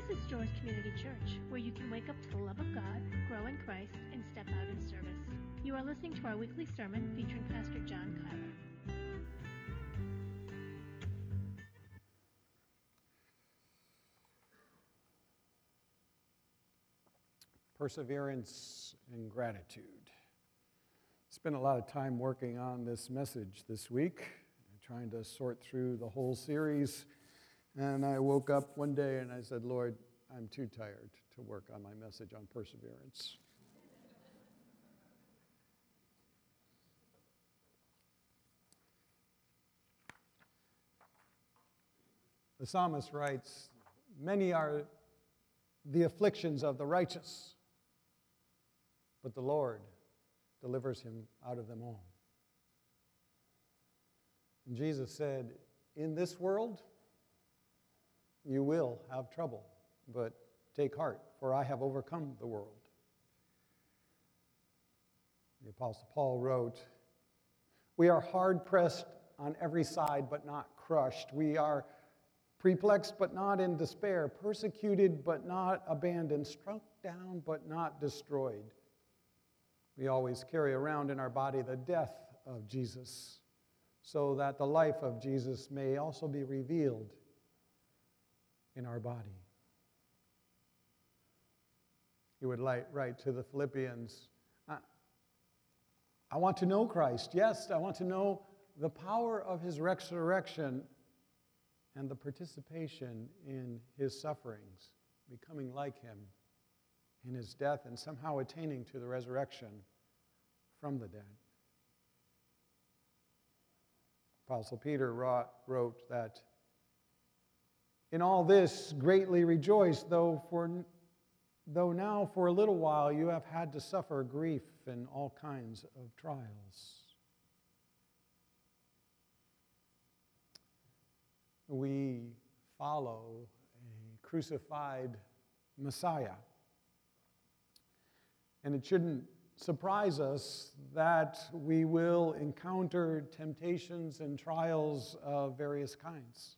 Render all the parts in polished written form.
is Joyce Community Church, where you can wake up to the love of God, grow in Christ, and step out in service. You are listening to our weekly sermon featuring Pastor John Kyler. Perseverance and gratitude. Spent a lot of time working on this message this week, trying to sort through the whole series. And I woke up one day and I said, Lord, I'm too tired to work on my message on perseverance. The psalmist writes, many are the afflictions of the righteous, but the Lord delivers him out of them all. And Jesus said, in this world, you will have trouble, but take heart, for I have overcome the world. The Apostle Paul wrote, we are hard-pressed on every side, but not crushed. We are perplexed, but not in despair, persecuted, but not abandoned, struck down, but not destroyed. We always carry around in our body the death of Jesus, so that the life of Jesus may also be revealed in our body. He would write to the Philippians, I want to know Christ. Yes, I want to know the power of his resurrection and the participation in his sufferings, becoming like him in his death and somehow attaining to the resurrection from the dead. Apostle Peter wrote that, in all this greatly rejoice, though now for a little while you have had to suffer grief and all kinds of trials. We follow a crucified Messiah. And it shouldn't surprise us that we will encounter temptations and trials of various kinds.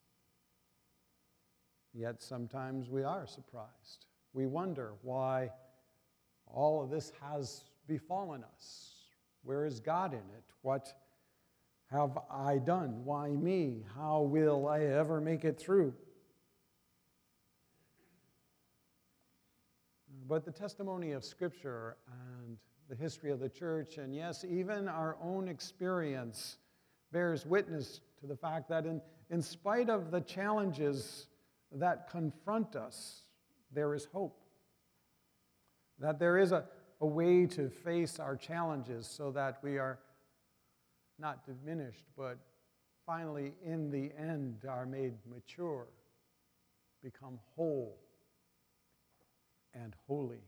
Yet sometimes we are surprised. We wonder why all of this has befallen us. Where is God in it? What have I done? Why me? How will I ever make it through? But the testimony of Scripture and the history of the church, and yes, even our own experience, bears witness to the fact that in spite of the challenges that confront us, there is hope. That there is a way to face our challenges so that we are not diminished, but finally, in the end, are made mature, become whole and holy.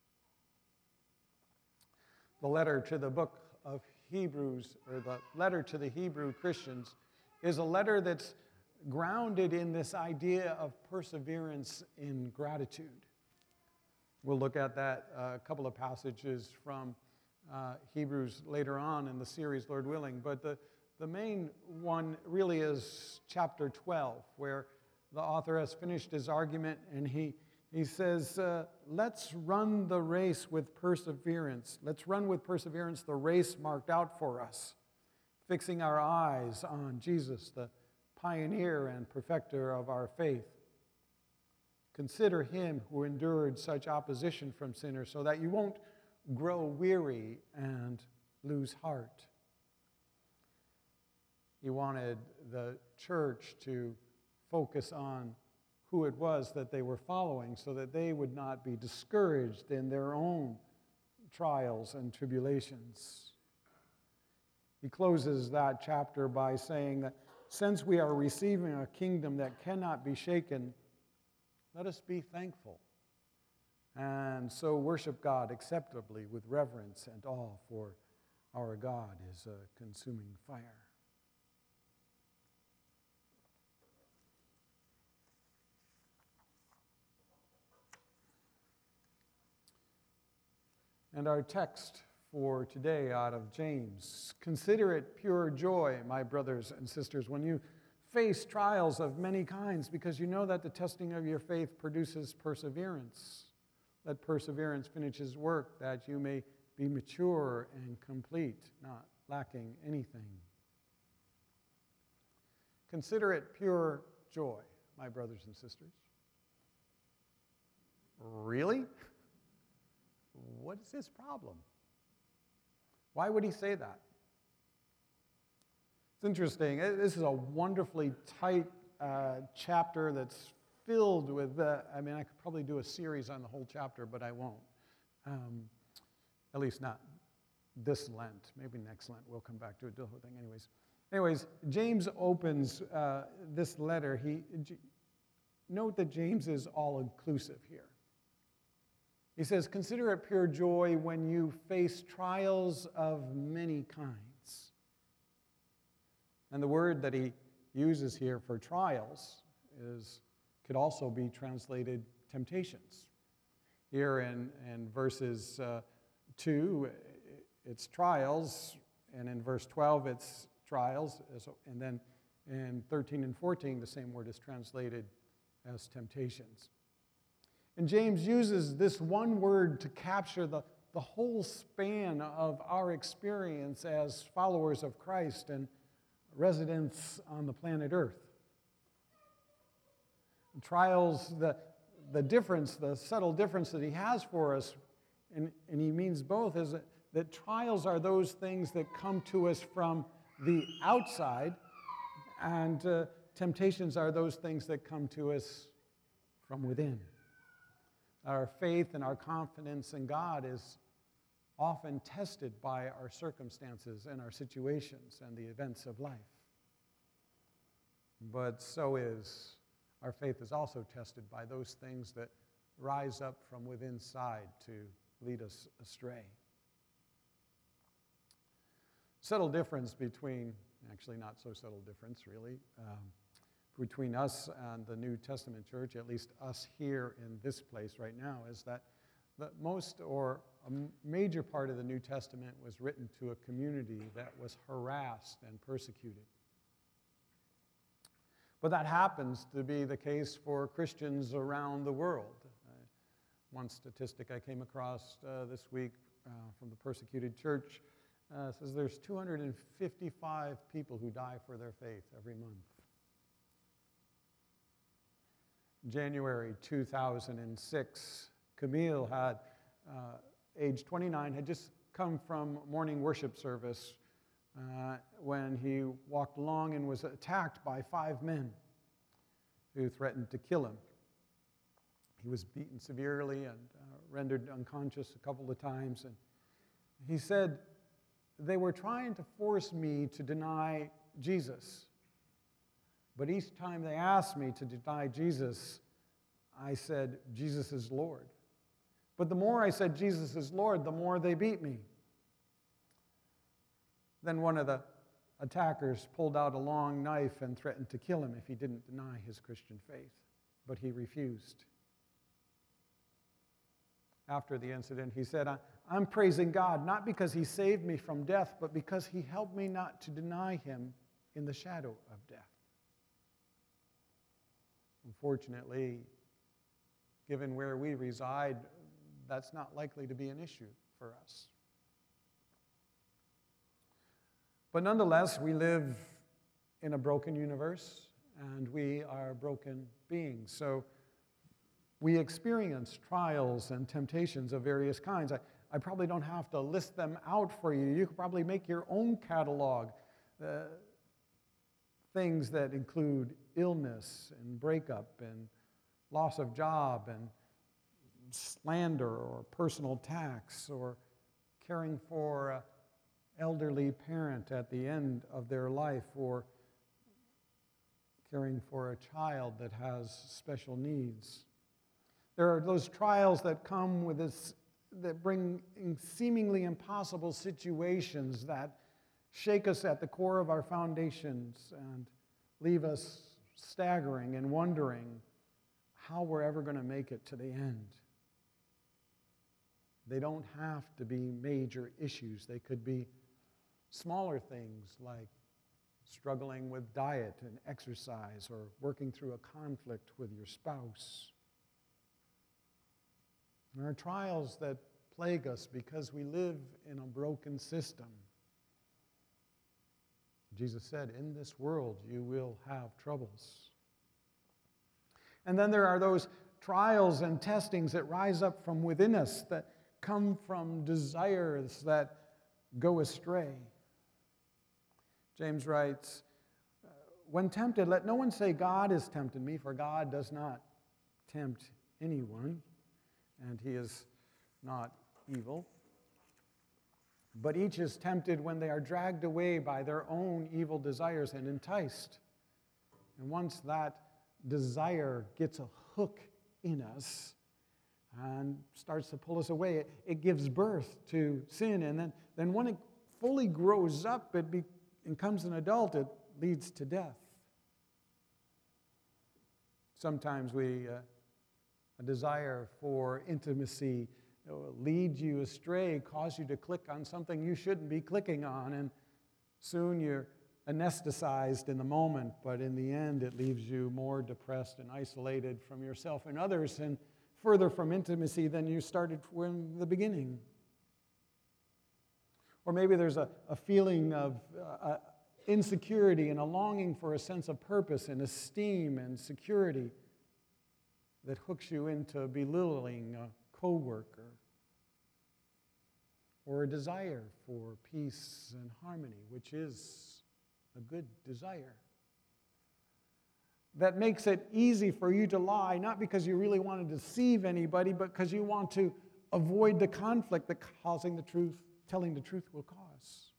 The letter to the book of Hebrews, or the letter to the Hebrew Christians, is a letter that's grounded in this idea of perseverance in gratitude. We'll look at that a couple of passages from Hebrews later on in the series, Lord willing. But the main one really is chapter 12, where the author has finished his argument, and he says, let's run the race with perseverance. Let's run with perseverance the race marked out for us, fixing our eyes on Jesus, the pioneer and perfecter of our faith. Consider him who endured such opposition from sinners so that you won't grow weary and lose heart. He wanted the church to focus on who it was that they were following so that they would not be discouraged in their own trials and tribulations. He closes that chapter by saying that since we are receiving a kingdom that cannot be shaken, let us be thankful and so worship God acceptably with reverence and awe, for our God is a consuming fire. And our text for today out of James, consider it pure joy, my brothers and sisters, when you face trials of many kinds because you know that the testing of your faith produces perseverance. Let perseverance finish its work, that you may be mature and complete, not lacking anything. Consider it pure joy, my brothers and sisters. Really? What is his problem? Why would he say that? It's interesting. This is a wonderfully tight chapter that's filled with, I could probably do a series on the whole chapter, but I won't. At least not this Lent. Maybe next Lent we'll come back to it, the whole thing. Anyways, James opens this letter. Note that James is all-inclusive here. He says, consider it pure joy when you face trials of many kinds. And the word that he uses here for trials could also be translated temptations. Here in verses 2, it's trials, and in verse 12, it's trials, and then in 13 and 14, the same word is translated as temptations. And James uses this one word to capture the whole span of our experience as followers of Christ and residents on the planet Earth. Trials, the difference, the subtle difference that he has for us, and he means both, is that trials are those things that come to us from the outside, and temptations are those things that come to us from within. Our faith and our confidence in God is often tested by our circumstances and our situations and the events of life. But so is our faith is also tested by those things that rise up from within side to lead us astray. Subtle difference between, actually not so subtle difference really, between us and the New Testament church, at least us here in this place right now, is that most or a major part of the New Testament was written to a community that was harassed and persecuted. But that happens to be the case for Christians around the world. One statistic I came across this week from the persecuted church says there's 255 people who die for their faith every month. January 2006, Camille had, age 29, had just come from morning worship service when he walked along and was attacked by 5 men who threatened to kill him. He was beaten severely and rendered unconscious a couple of times. And he said, they were trying to force me to deny Jesus. But each time they asked me to deny Jesus, I said, Jesus is Lord. But the more I said Jesus is Lord, the more they beat me. Then one of the attackers pulled out a long knife and threatened to kill him if he didn't deny his Christian faith. But he refused. After the incident, he said, I'm praising God, not because he saved me from death, but because he helped me not to deny him in the shadow of death. Unfortunately, given where we reside, that's not likely to be an issue for us. But nonetheless, we live in a broken universe, and we are broken beings. So we experience trials and temptations of various kinds. I probably don't have to list them out for you. You could probably make your own catalog. Things that include illness and breakup and loss of job and slander or personal attacks or caring for an elderly parent at the end of their life or caring for a child that has special needs. There are those trials that come with this, that bring seemingly impossible situations that shake us at the core of our foundations and leave us staggering and wondering how we're ever going to make it to the end. They don't have to be major issues. They could be smaller things like struggling with diet and exercise, or working through a conflict with your spouse. There are trials that plague us because we live in a broken system. Jesus said, in this world you will have troubles. And then there are those trials and testings that rise up from within us, that come from desires that go astray. James writes, when tempted, let no one say, God has tempted me, for God does not tempt anyone, and he is not evil. But each is tempted when they are dragged away by their own evil desires and enticed. And once that desire gets a hook in us and starts to pull us away, it gives birth to sin. And then when it fully grows up, it becomes an adult, it leads to death. Sometimes a desire for intimacy lead you astray, cause you to click on something you shouldn't be clicking on, and soon you're anesthetized in the moment, but in the end it leaves you more depressed and isolated from yourself and others, and further from intimacy than you started from the beginning. Or maybe there's a feeling of insecurity and a longing for a sense of purpose and esteem and security that hooks you into belittling a co-worker, or a desire for peace and harmony, which is a good desire, that makes it easy for you to lie, not because you really want to deceive anybody, but because you want to avoid the conflict that telling the truth will cause.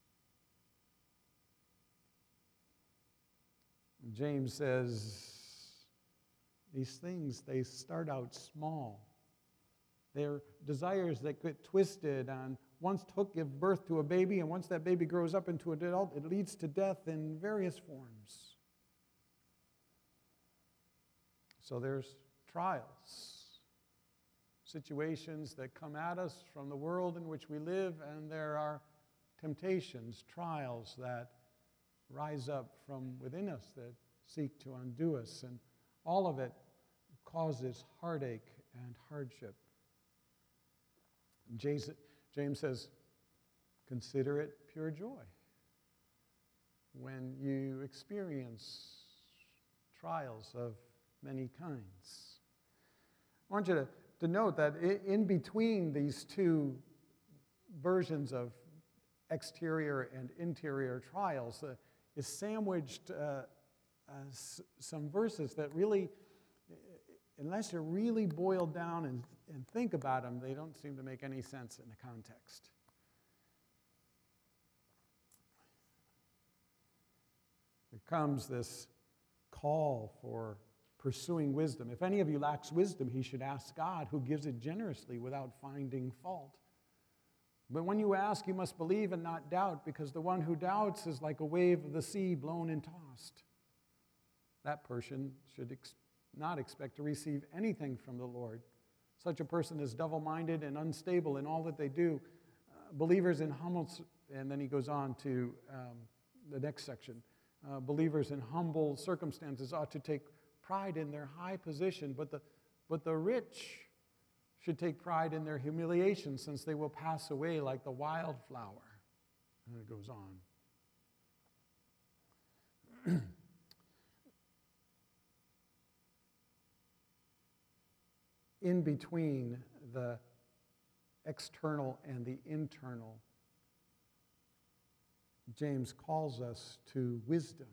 James says, these things, they start out small. They're desires that get twisted and once give birth to a baby, and once that baby grows up into an adult, it leads to death in various forms. So there's trials, situations that come at us from the world in which we live, and there are temptations, trials that rise up from within us that seek to undo us, and all of it causes heartache and hardship. James says, consider it pure joy when you experience trials of many kinds. I want you to note that in between these two versions of exterior and interior trials is sandwiched some verses that really, unless you're really boiled down and think about them, they don't seem to make any sense in the context. There comes this call for pursuing wisdom. If any of you lacks wisdom, he should ask God, who gives it generously without finding fault. But when you ask, you must believe and not doubt, because the one who doubts is like a wave of the sea blown and tossed. That person should not expect to receive anything from the Lord. Such a person is double-minded and unstable in all that they do. Believers in humble, and then he goes on to the next section. Believers in humble circumstances ought to take pride in their high position, but the rich should take pride in their humiliation, since they will pass away like the wildflower. And it goes on. In between the external and the internal, James calls us to wisdom.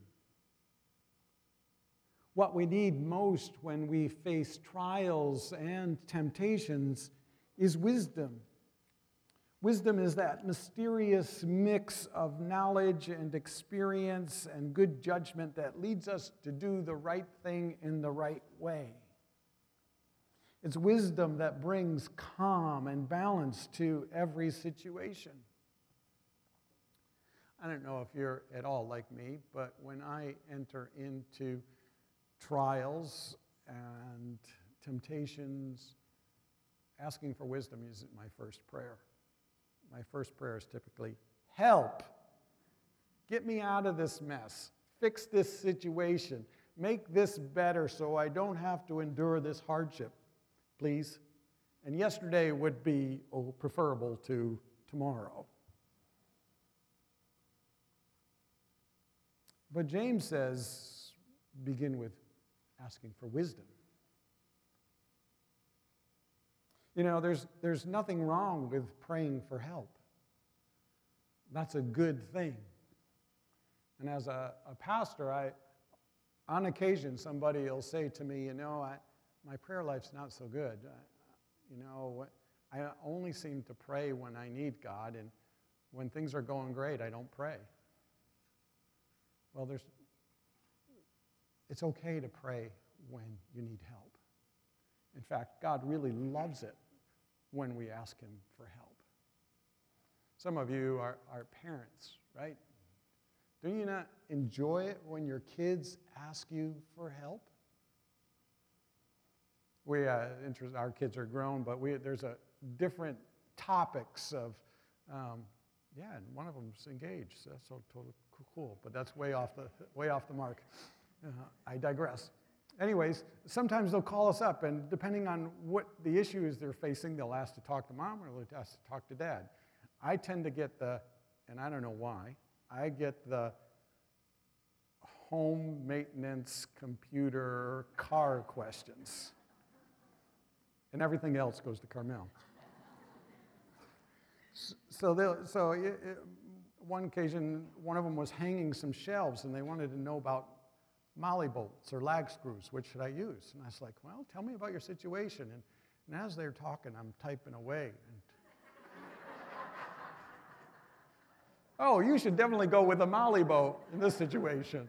What we need most when we face trials and temptations is wisdom. Wisdom is that mysterious mix of knowledge and experience and good judgment that leads us to do the right thing in the right way. It's wisdom that brings calm and balance to every situation. I don't know if you're at all like me, but when I enter into trials and temptations, asking for wisdom isn't my first prayer. My first prayer is typically, help! Get me out of this mess. fix this situation. Make this better so I don't have to endure this hardship, please. And yesterday would be preferable to tomorrow. But James says, begin with asking for wisdom. You know, there's nothing wrong with praying for help. That's a good thing. And as a pastor, on occasion, somebody will say to me, you know, my prayer life's not so good. I only seem to pray when I need God, and when things are going great, I don't pray. Well, it's okay to pray when you need help. In fact, God really loves it when we ask Him for help. Some of you are parents, right? Do you not enjoy it when your kids ask you for help? Our kids are grown, but there's different topics of, and one of them's engaged. So that's so totally cool, but that's way off the mark. I digress. Anyways, sometimes they'll call us up, and depending on what the issue is they're facing, they'll ask to talk to mom or they'll ask to talk to dad. I tend to get and I don't know why, I get the home maintenance, computer, car questions. And everything else goes to Carmel. One occasion, one of them was hanging some shelves, and they wanted to know about molly bolts or lag screws. Which should I use? And I was like, well, tell me about your situation. And as they're talking, I'm typing away. Oh, you should definitely go with a molly bolt in this situation.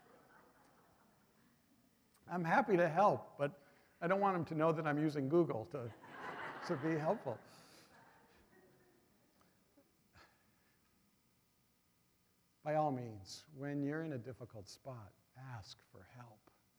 I'm happy to help, but I don't want them to know that I'm using Google to be helpful. By all means, when you're in a difficult spot, ask for help.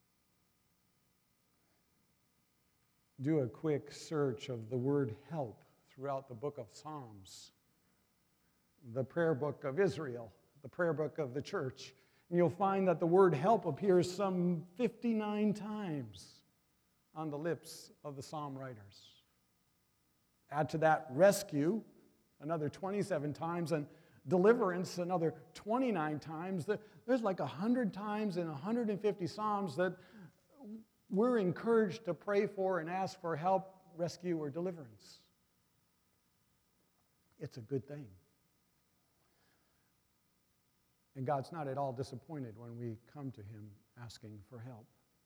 Do a quick search of the word help throughout the book of Psalms, the prayer book of Israel, the prayer book of the church, and you'll find that the word help appears some 59 times on the lips of the psalm writers. Add to that rescue, another 27 times, and deliverance, another 29 times. There's like 100 times in 150 psalms that we're encouraged to pray for and ask for help, rescue, or deliverance. It's a good thing. And God's not at all disappointed when we come to Him asking for help.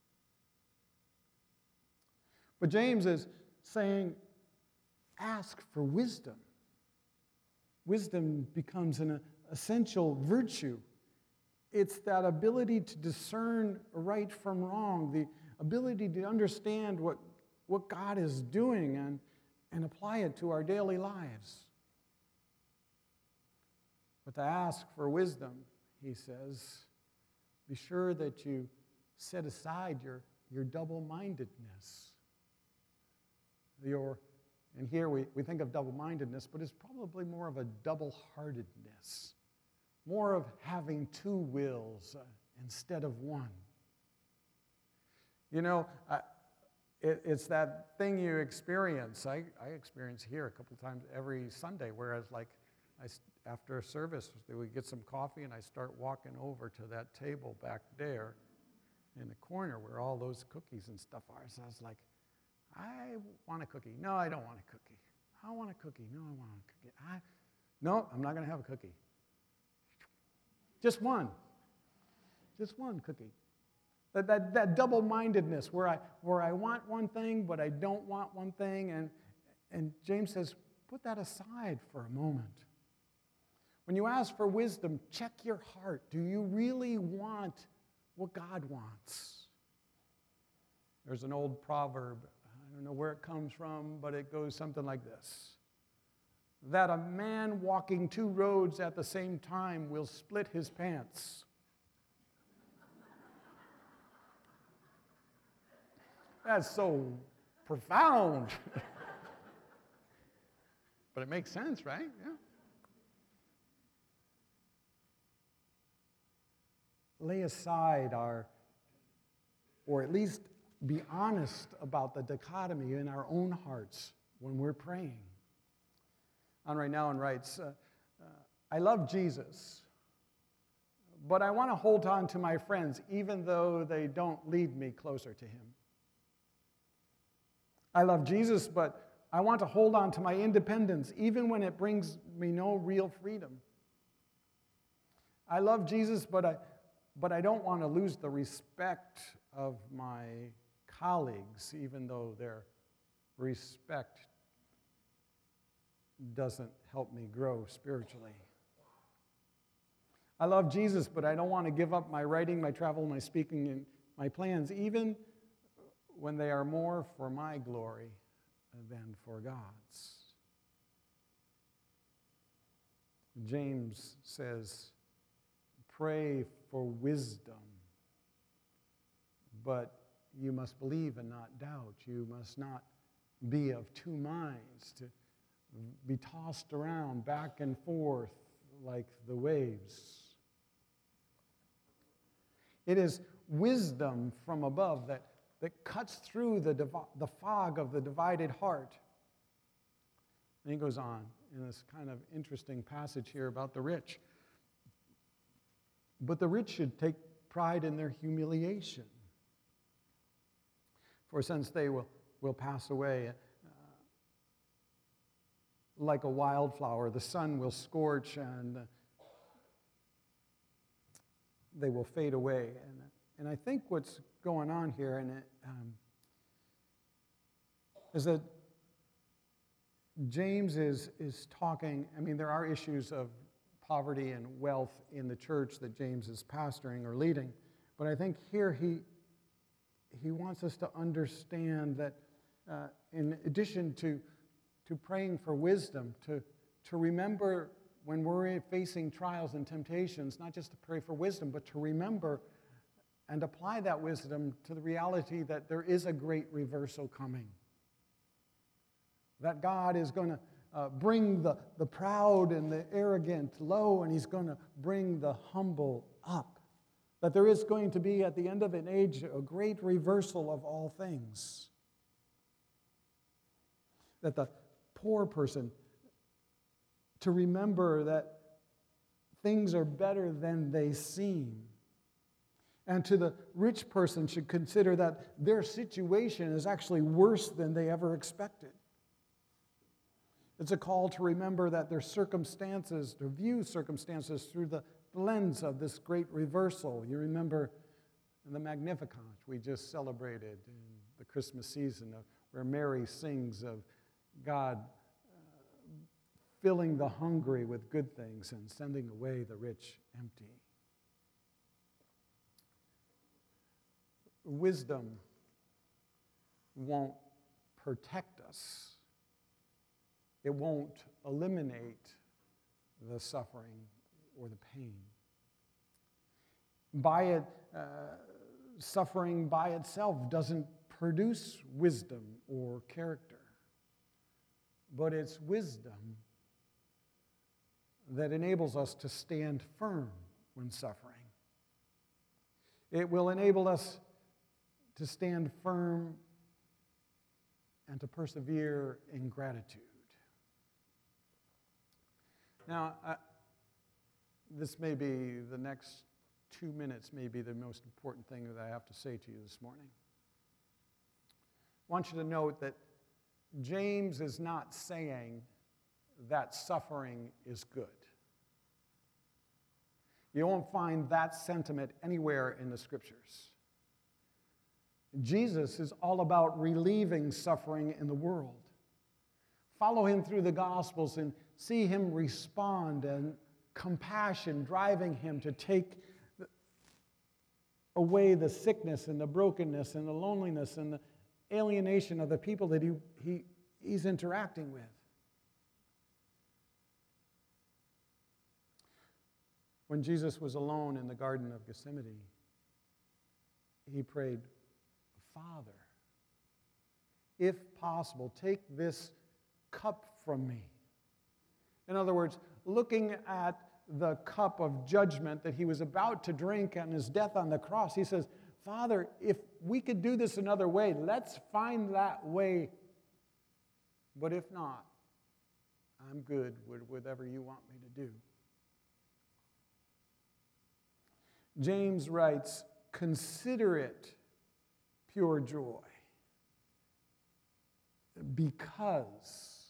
But James is saying, ask for wisdom. Wisdom becomes an essential virtue. It's that ability to discern right from wrong, the ability to understand what God is doing and apply it to our daily lives. But to ask for wisdom, he says, be sure that you set aside your double-mindedness. And here we think of double-mindedness, but it's probably more of a double-heartedness, more of having two wills instead of one. You know, it's that thing you experience. I experience here a couple times every Sunday, whereas after a service, we get some coffee, and I start walking over to that table back there in the corner where all those cookies and stuff are. So I was like, I want a cookie. No, I don't want a cookie. I want a cookie. No, I want a cookie. No, I'm not going to have a cookie. Just one. Just one cookie. That double-mindedness where I want one thing, but I don't want one thing. And James says, put that aside for a moment. When you ask for wisdom, check your heart. Do you really want what God wants? There's an old proverb. I don't know where it comes from, but it goes something like this. That a man walking two roads at the same time will split his pants. That's so profound. But it makes sense, right? Yeah. lay aside or at least be honest about the dichotomy in our own hearts when we're praying. Andre Nouwen writes, I love Jesus, but I want to hold on to my friends even though they don't lead me closer to him. I love Jesus, but I want to hold on to my independence even when it brings me no real freedom. I love Jesus, but I don't want to lose the respect of my colleagues, even though their respect doesn't help me grow spiritually. I love Jesus, but I don't want to give up my writing, my travel, my speaking, and my plans, even when they are more for my glory than for God's. James says, pray for wisdom, but you must believe and not doubt. You must not be of two minds, to be tossed around back and forth like the waves. It is wisdom from above that cuts through the fog of the divided heart. And he goes on in this kind of interesting passage here about the rich. But the rich should take pride in their humiliation, for since they will pass away like a wildflower, the sun will scorch and they will fade away. And I think what's going on here is that James is talking, I mean, there are issues of poverty and wealth in the church that James is pastoring or leading, but I think here he wants us to understand that in addition to praying for wisdom, to remember when we're facing trials and temptations, not just to pray for wisdom, but to remember and apply that wisdom to the reality that there is a great reversal coming. That God is going to bring the proud and the arrogant low, and he's going to bring the humble up. That there is going to be, at the end of an age, a great reversal of all things. That the poor person, to remember that things are better than they seem. And to the rich person, should consider that their situation is actually worse than they ever expected. It's a call to remember that their circumstances, to view circumstances through the lens of this great reversal. You remember the Magnificat we just celebrated in the Christmas season, where Mary sings of God filling the hungry with good things and sending away the rich empty. Wisdom won't protect us. It won't eliminate the suffering or the pain. Suffering by itself doesn't produce wisdom or character, but it's wisdom that enables us to stand firm when suffering. It will enable us to stand firm and to persevere in gratitude. Now, this may be the next 2 minutes, may be the most important thing that I have to say to you this morning. I want you to note that James is not saying that suffering is good. You won't find that sentiment anywhere in the Scriptures. Jesus is all about relieving suffering in the world. Follow him through the Gospels and see him respond, and compassion driving him to take away the sickness and the brokenness and the loneliness and the alienation of the people that he's interacting with. When Jesus was alone in the Garden of Gethsemane, he prayed, Father, if possible, take this cup from me. In other words, looking at the cup of judgment that he was about to drink on his death on the cross, he says, Father, if we could do this another way, let's find that way. But if not, I'm good with whatever you want me to do. James writes, consider it pure joy because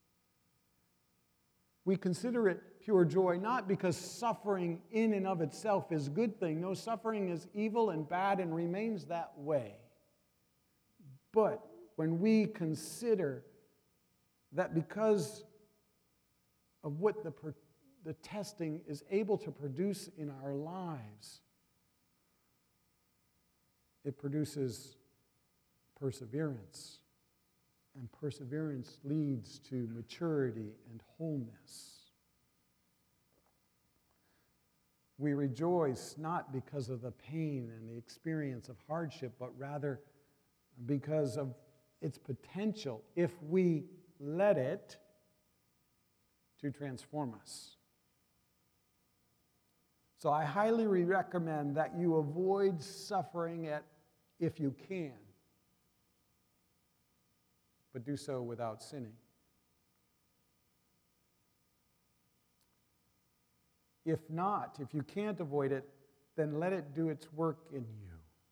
we consider it pure joy not because suffering in and of itself is a good thing. No, suffering is evil and bad and remains that way. But when we consider that because of what the testing is able to produce in our lives, it produces perseverance. And perseverance leads to maturity and wholeness. We rejoice not because of the pain and the experience of hardship, but rather because of its potential, if we let it, to transform us. So I highly recommend that you avoid suffering if you can, but do so without sinning. If not, if you can't avoid it, then let it do its work in you.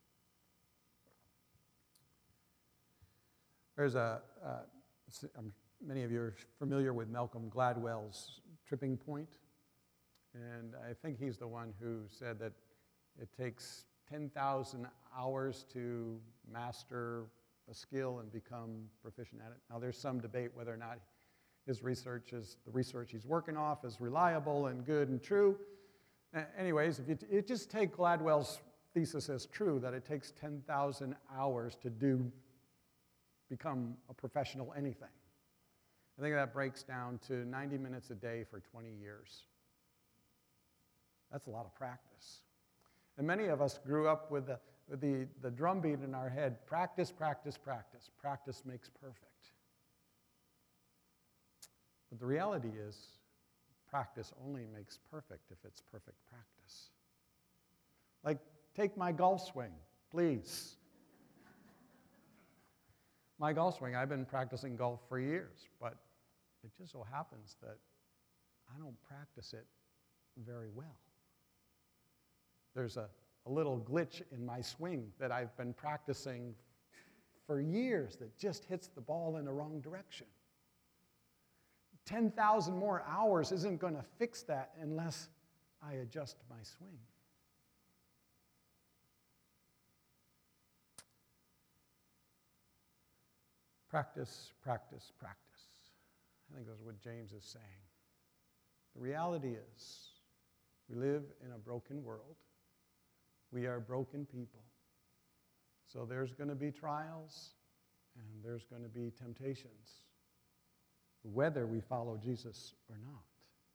There's many of you are familiar with Malcolm Gladwell's Tripping Point, and I think he's the one who said that it takes 10,000 hours to master a skill and become proficient at it. Now, there's some debate whether or not the research he's working off is reliable and good and true. Anyways, if you just take Gladwell's thesis as true, that it takes 10,000 hours to become a professional anything, I think that breaks down to 90 minutes a day for 20 years. That's a lot of practice. And many of us grew up with the drumbeat in our head, practice, practice, practice. Practice makes perfect. But the reality is, practice only makes perfect if it's perfect practice. Like, take my golf swing, please. My golf swing, I've been practicing golf for years, but it just so happens that I don't practice it very well. There's a little glitch in my swing that I've been practicing for years that just hits the ball in the wrong direction. 10,000 more hours isn't going to fix that unless I adjust my swing. Practice, practice, practice. I think that's what James is saying. The reality is, we live in a broken world. We are broken people. So there's going to be trials and there's going to be temptations, whether we follow Jesus or not.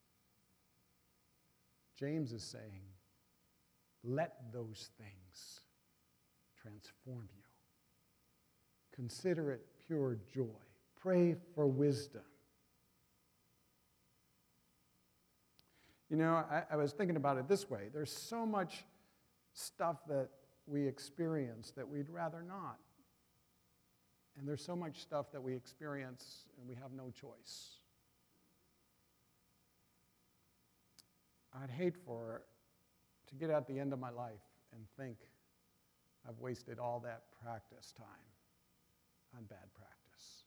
James is saying, let those things transform you. Consider it pure joy. Pray for wisdom. You know, I was thinking about it this way. There's so much stuff that we experience that we'd rather not. And there's so much stuff that we experience and we have no choice. I'd hate to get at the end of my life and think I've wasted all that practice time on bad practice.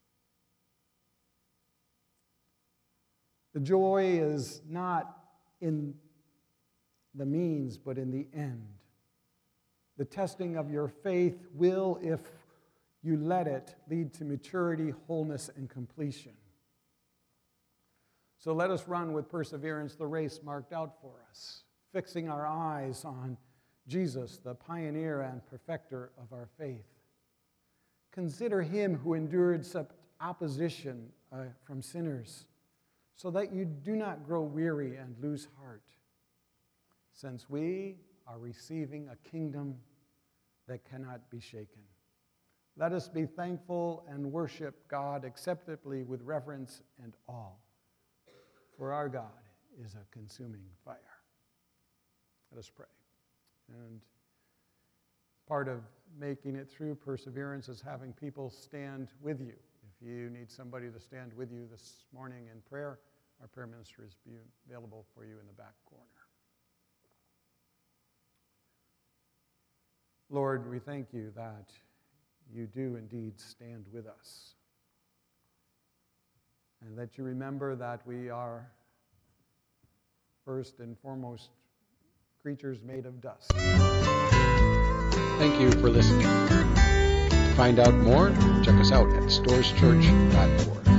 The joy is not in the means, but in the end. The testing of your faith will, if you let it, lead to maturity, wholeness, and completion. So let us run with perseverance the race marked out for us, fixing our eyes on Jesus, the pioneer and perfecter of our faith. Consider him who endured such opposition from sinners, so that you do not grow weary and lose heart, since we are receiving a kingdom that cannot be shaken. Let us be thankful and worship God acceptably with reverence and awe. For our God is a consuming fire. Let us pray. And part of making it through perseverance is having people stand with you. If you need somebody to stand with you this morning in prayer, our prayer minister is available for you in the back corner. Lord, we thank you that you do indeed stand with us, and that you remember that we are first and foremost creatures made of dust. Thank you for listening. To find out more, check us out at storeschurch.org.